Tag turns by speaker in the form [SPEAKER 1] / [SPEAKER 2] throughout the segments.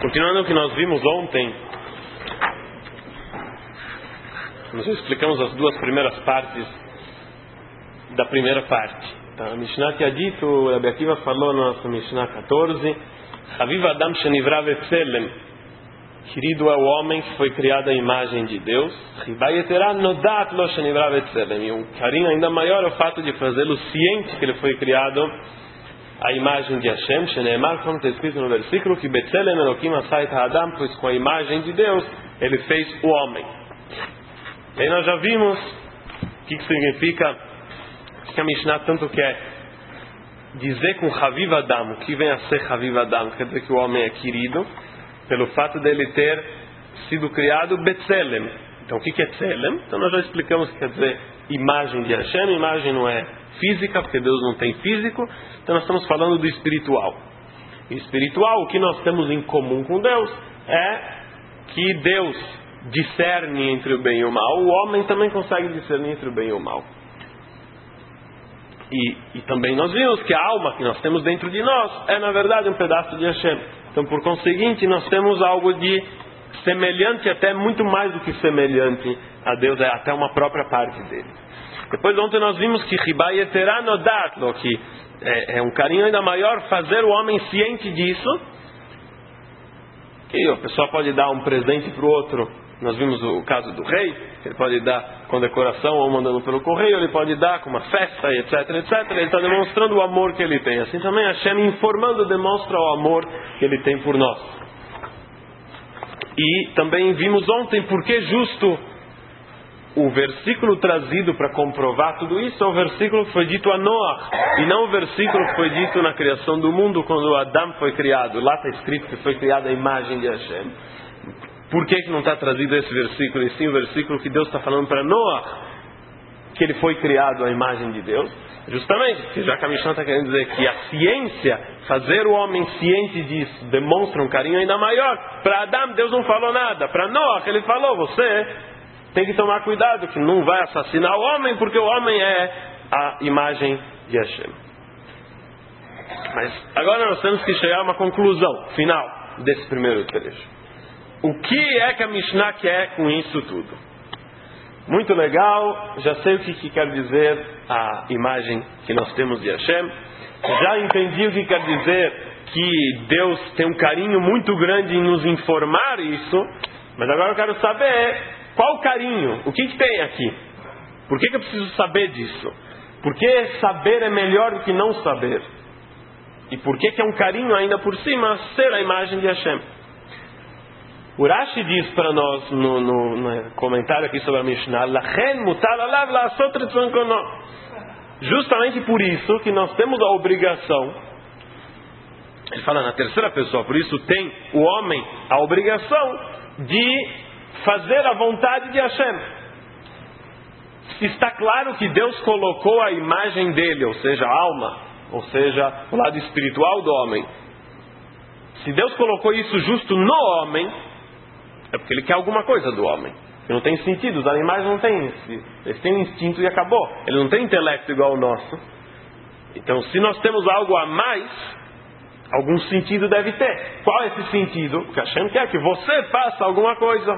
[SPEAKER 1] Continuando o que nós vimos ontem, nós explicamos as duas primeiras partes da primeira parte. Então, a Mishnah tinha dito, o Rabbi Akiva falou na nossa Mishnah 14, Aviv Adam Shenivra Betzelem, querido é o homem que foi criado à imagem de Deus, e um carinho ainda maior é o fato de fazê-lo ciente que ele foi criado à imagem de Hashem, Sheneemar, como está escrito no versículo, que Betzelem Elokim Asait Adam, pois com a imagem de Deus ele fez o homem. E aí nós já vimos o que significa que a Mishnah tanto quer dizer com Haviv Adam, o que vem a ser Haviv Adam, quer dizer que o homem é querido pelo fato dele ter sido criado Betzelem. Então o que é Tzelem? Então nós já explicamos que quer dizer imagem de Hashem. Imagem não é física, porque Deus não tem físico. Então nós estamos falando do espiritual. E espiritual, o que nós temos em comum com Deus é que Deus discerne entre o bem e o mal. O homem também consegue discernir entre o bem e o mal. E também nós vimos que a alma que nós temos dentro de nós é na verdade um pedaço de Hashem. Então por conseguinte nós temos algo de semelhante, até muito mais do que semelhante a Deus, é até uma própria parte dele. Depois ontem nós vimos que Ribai Yeterá Nodatlo, que é um carinho ainda maior fazer o homem ciente disso, que a pessoa pode dar um presente para o outro. Nós vimos o caso do rei, que ele pode dar com decoração ou mandando pelo correio, ele pode dar com uma festa, etc, etc. Ele está demonstrando o amor que ele tem. Assim também Hashem informando demonstra o amor que ele tem por nós. E também vimos ontem porque justo o versículo trazido para comprovar tudo isso é o versículo que foi dito a Noah, e não o versículo que foi dito na criação do mundo, quando Adão foi criado. Lá está escrito que foi criada a imagem de Hashem. Por que não está trazido esse versículo, e sim o versículo que Deus está falando para Noah, que ele foi criado à imagem de Deus? Justamente, porque já que a Mishnah está querendo dizer que a ciência, fazer o homem ciente disso, demonstra um carinho ainda maior. Para Adão, Deus não falou nada. Para Noah, ele falou, você tem que tomar cuidado, que não vai assassinar o homem, porque o homem é a imagem de Hashem. Mas agora nós temos que chegar a uma conclusão final desse primeiro trecho. O que é que a Mishnah quer com isso tudo? Muito legal, já sei o que quer dizer a imagem que nós temos de Hashem. Já entendi o que quer dizer que Deus tem um carinho muito grande em nos informar isso. Mas agora eu quero saber qual carinho, o que tem aqui? Por que eu preciso saber disso? Por que saber é melhor do que não saber? E por que é um carinho ainda por cima ser a imagem de Hashem? O Rashi diz para nós no comentário aqui sobre a Mishnah, Lachen mutar alav la'asot retzon kono. Justamente por isso que nós temos a obrigação, ele fala na terceira pessoa, por isso tem o homem a obrigação de fazer a vontade de Hashem. Está claro que Deus colocou a imagem dele, ou seja, a alma, ou seja, o lado espiritual do homem. Se Deus colocou isso justo no homem, é porque ele quer alguma coisa do homem. Que não tem sentido, os animais não têm isso. Eles têm um instinto e acabou. Eles não têm intelecto igual o nosso. Então, se nós temos algo a mais, algum sentido deve ter. Qual é esse sentido? Porque Hashem quer que você faça alguma coisa.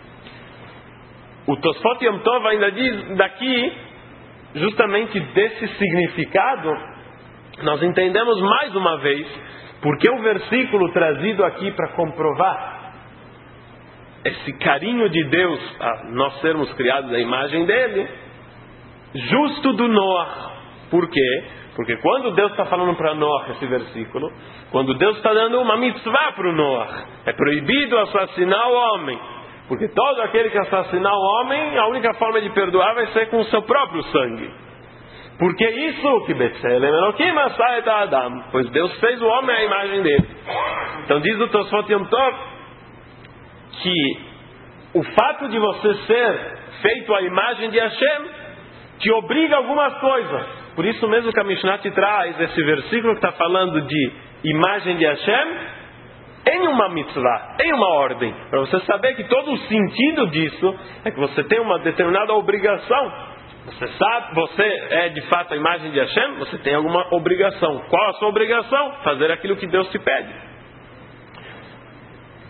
[SPEAKER 1] O Tosfot Yom Tov ainda diz daqui, justamente desse significado, nós entendemos mais uma vez, porque o versículo trazido aqui para comprovar esse carinho de Deus a nós sermos criados à imagem dele, justo do Noah. Por quê? Porque quando Deus está falando para Noah esse versículo, quando Deus está dando uma mitzvah para o Noah, é proibido assassinar o homem, porque todo aquele que assassinar o homem, a única forma de perdoar vai ser com o seu próprio sangue. Porque isso que Betzelem Elokim Asait Adam, pois Deus fez o homem à imagem dele. Então diz o Tosfot Yom Tov que o fato de você ser feito à imagem de Hashem te obriga a algumas coisas. Por isso mesmo que a Mishnah te traz esse versículo que está falando de imagem de Hashem em uma mitzvah, em uma ordem, para você saber que todo o sentido disso é que você tem uma determinada obrigação. Você sabe, você é de fato a imagem de Hashem, você tem alguma obrigação. Qual a sua obrigação? Fazer aquilo que Deus te pede.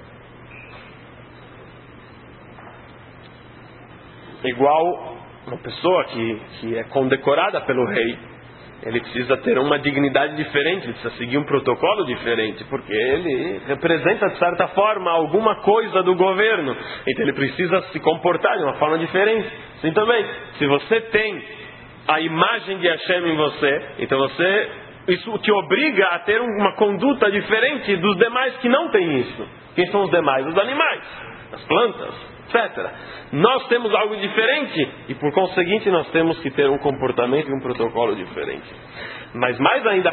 [SPEAKER 1] igual uma pessoa que é condecorada pelo rei, ele precisa ter uma dignidade diferente, ele precisa seguir um protocolo diferente, porque ele representa, de certa forma, alguma coisa do governo. Então ele precisa se comportar de uma forma diferente. Assim também, se você tem a imagem de Hashem em você, então isso te obriga a ter uma conduta diferente dos demais que não têm isso. Quem são os demais? Os animais, as plantas, etc. Nós temos algo diferente e, por conseguinte, nós temos que ter um comportamento e um protocolo diferente. Mas mais ainda,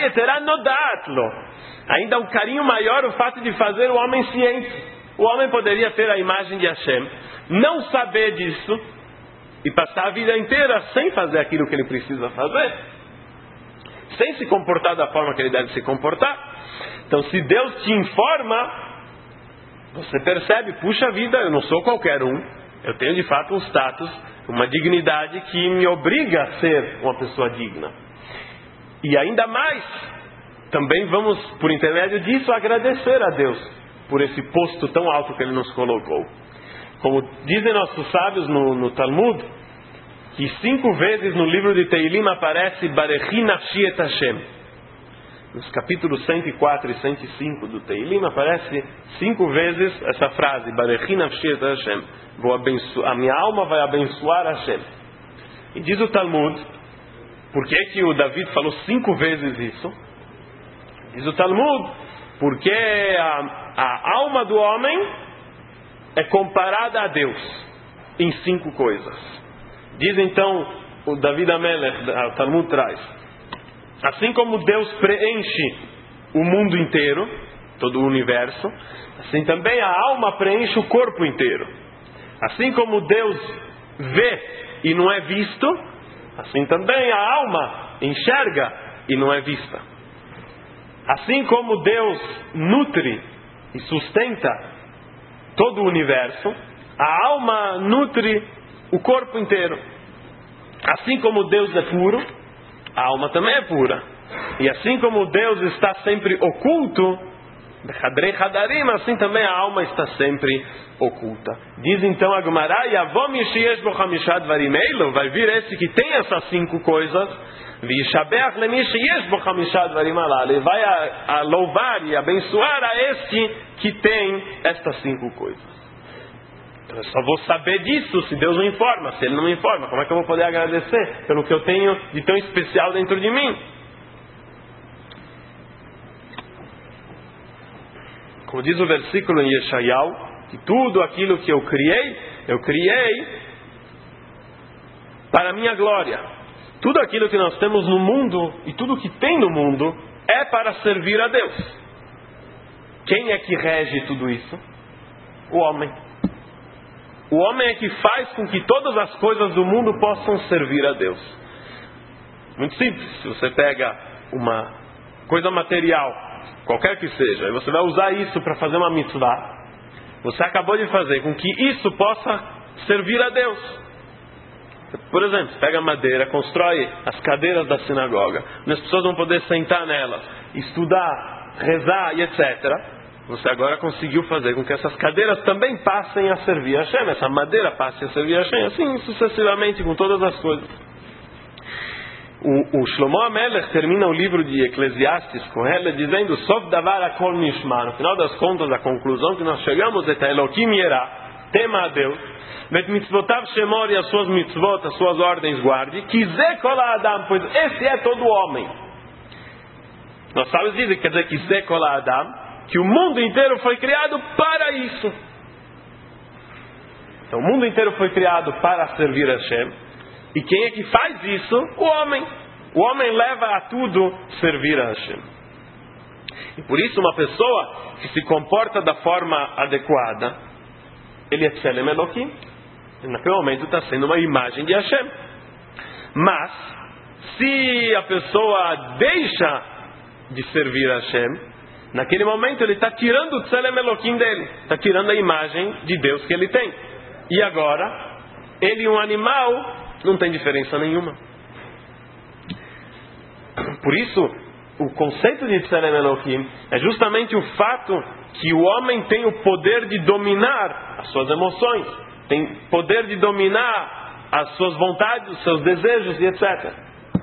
[SPEAKER 1] ainda um carinho maior o fato de fazer o homem ciente. O homem poderia ter a imagem de Hashem, não saber disso e passar a vida inteira sem fazer aquilo que ele precisa fazer, sem se comportar da forma que ele deve se comportar. Então, se Deus te informa, você percebe, puxa vida, eu não sou qualquer um, eu tenho de fato um status, uma dignidade que me obriga a ser uma pessoa digna. E ainda mais, também vamos, por intermédio disso, agradecer a Deus por esse posto tão alto que Ele nos colocou. Como dizem nossos sábios no Talmud, que 5 vezes no livro de Teilim aparece Barechi Nafshi et Hashem. Nos capítulos 104 e 105 do Teilim aparece 5 vezes essa frase, Barechi Nafshi et Hashem. A minha alma vai abençoar Hashem. E diz o Talmud, por que o David falou 5 vezes isso? Diz o Talmud, porque a alma do homem é comparada a Deus em 5 coisas. Diz então o David Amelech, o Talmud traz, assim como Deus preenche o mundo inteiro, todo o universo, assim também a alma preenche o corpo inteiro. Assim como Deus vê e não é visto, assim também a alma enxerga e não é vista. Assim como Deus nutre e sustenta todo o universo, a alma nutre o corpo inteiro. Assim como Deus é puro, a alma também é pura. E assim como Deus está sempre oculto, assim também a alma está sempre oculta. Diz então a Gemara, vai vir esse que tem essas 5 coisas, ele vai a louvar e abençoar a este que tem estas 5 coisas. Então eu só vou saber disso se Deus me informa. Se Ele não me informa, como é que eu vou poder agradecer pelo que eu tenho de tão especial dentro de mim? Como diz o versículo em Yeshayahu, que tudo aquilo que eu criei para a minha glória. Tudo aquilo que nós temos no mundo e tudo que tem no mundo é para servir a Deus. Quem é que rege tudo isso? O homem. O homem é que faz com que todas as coisas do mundo possam servir a Deus. Muito simples. Se você pega uma coisa material, qualquer que seja, e você vai usar isso para fazer uma mitzvah, você acabou de fazer com que isso possa servir a Deus. Por exemplo, pega madeira, constrói as cadeiras da sinagoga, as pessoas vão poder sentar nelas, estudar, rezar e etc. Você agora conseguiu fazer com que essas cadeiras também passem a servir a Hashem, essa madeira passe a servir a Hashem, assim sucessivamente com todas as coisas. O Shlomo Amelech termina o livro de Eclesiastes com ela dizendo, Sof davar akol nishma, no final das contas a conclusão que nós chegamos é Elohim Yerá, tema a Deus, vet mitzvotav shemor, e as suas mitzvot, as suas ordens guarde, kizeh kol adam, pois esse é todo homem. Nós sabemos dizer, quer dizer, kizeh kol adam, que o mundo inteiro foi criado para isso. Então o mundo inteiro foi criado para servir a Hashem. E quem é que faz isso? O homem. O homem leva a tudo servir a Hashem. E por isso uma pessoa que se comporta da forma adequada, ele é Tselem Elohim. E naquele momento está sendo uma imagem de Hashem. Mas, se a pessoa deixa de servir a Hashem, naquele momento ele está tirando o Tselem Elohim dele. Está tirando a imagem de Deus que ele tem. E agora, ele e um animal não tem diferença nenhuma. Por isso, o conceito de Tselem Elohim é justamente o fato que o homem tem o poder de dominar as suas emoções, tem poder de dominar as suas vontades, os seus desejos e etc.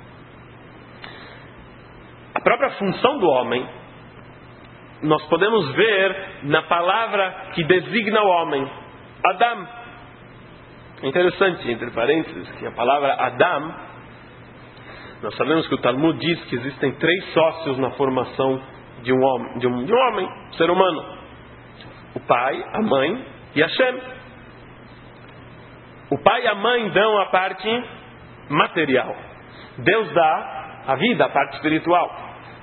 [SPEAKER 1] A própria função do homem, nós podemos ver na palavra que designa o homem, Adam. É interessante, entre parênteses, que a palavra Adam, nós sabemos que o Talmud diz que existem 3 sócios na formação de um homem, ser humano: o pai, a mãe e Hashem. O pai e a mãe dão a parte material. Deus dá a vida, a parte espiritual.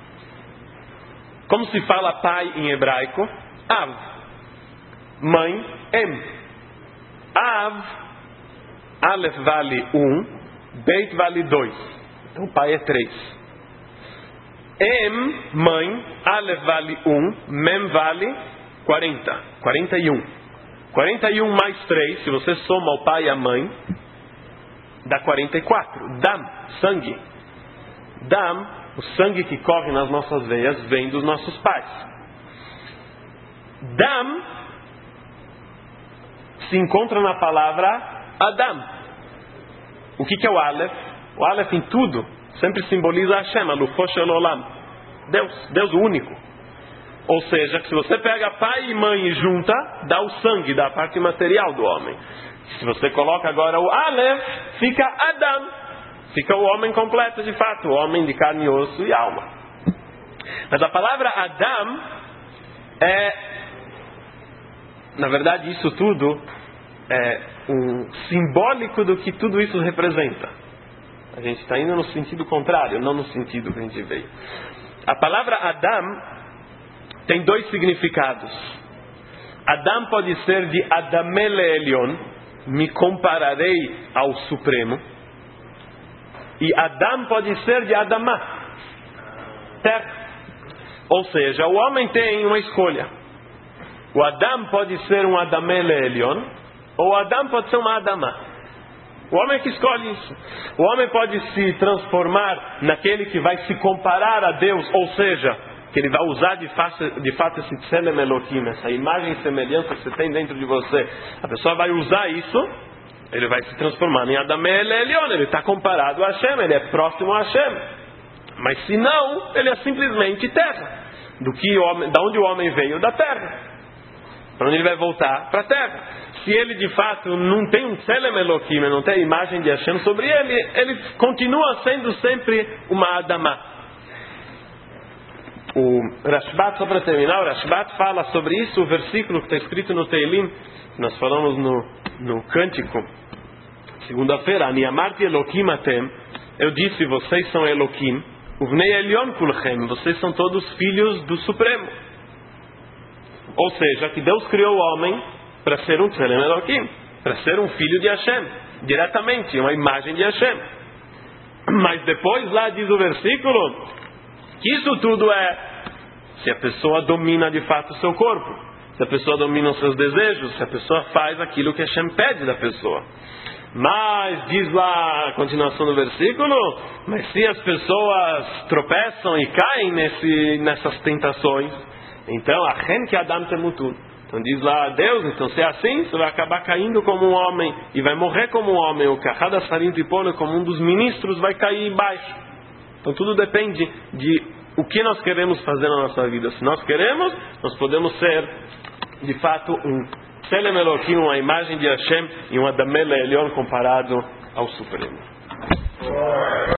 [SPEAKER 1] Como se fala pai em hebraico? Av. Mãe, Em. Av, Aleph vale 1, Beit vale 2. Então o pai é 3. Em, mãe, Aleph vale 1, Mem vale 40. 41. 41 mais 3, se você soma o pai e a mãe, dá 44. Dam, sangue. Dam, o sangue que corre nas nossas veias, vem dos nossos pais. Dam se encontra na palavra Adam. O que é o Aleph? O Aleph em tudo sempre simboliza Hashem, Alufosh Elolam. Deus único. Ou seja, que se você pega pai e mãe e junta, dá o sangue, dá a parte material do homem. Se você coloca agora o Aleph, fica Adam. Fica o homem completo de fato, o homem de carne, osso e alma. Mas a palavra Adam é, na verdade, isso tudo é um simbólico do que tudo isso representa. A gente está indo no sentido contrário, não no sentido que a gente veio. A palavra Adam tem 2 significados. Adam pode ser de Adamele Elion, me compararei ao Supremo. E Adam pode ser de Adamá, terra. Ou seja, o homem tem uma escolha. O Adam pode ser um Adamele Elion, ou o Adam pode ser uma Adamá. O homem que escolhe isso. O homem pode se transformar naquele que vai se comparar a Deus, ou seja, que ele vai usar de fato esse Tselem Elohim, essa imagem e semelhança que você tem dentro de você. A pessoa vai usar isso, ele vai se transformar em Adamele Elion, ele está comparado a Hashem, ele é próximo a Hashem. Mas se não, ele é simplesmente terra. Da onde o homem veio, da terra. Para onde ele vai voltar? Para a terra. Se ele de fato não tem um Tselem Elohim, não tem a imagem de Hashem sobre ele, ele continua sendo sempre uma Adamá. O Rashbat, só para terminar, o Rashbat fala sobre isso, o versículo que está escrito no Teilim, que nós falamos no Cântico, segunda-feira, Ani amarti Elohim atem, eu disse, vocês são Elohim, uvnei Elion kulchem, vocês são todos filhos do Supremo. Ou seja, que Deus criou o homem para ser um Tselem Elohim, para ser um filho de Hashem, diretamente, uma imagem de Hashem. Mas depois lá diz o versículo, que isso tudo é se a pessoa domina de fato o seu corpo, se a pessoa domina os seus desejos, se a pessoa faz aquilo que Hashem pede da pessoa. Mas diz lá a continuação do versículo, mas se as pessoas tropeçam e caem nessas tentações, então Achen que Adam temutu. Então diz lá Deus, então se é assim, você vai acabar caindo como um homem e vai morrer como um homem. O Kahada Sarim Tripolo, como um dos ministros, vai cair embaixo. Então tudo depende de o que nós queremos fazer na nossa vida. Se nós queremos, nós podemos ser de fato um Tselem Elohim, uma imagem de Hashem, e um Adamele Elion comparado ao Supremo.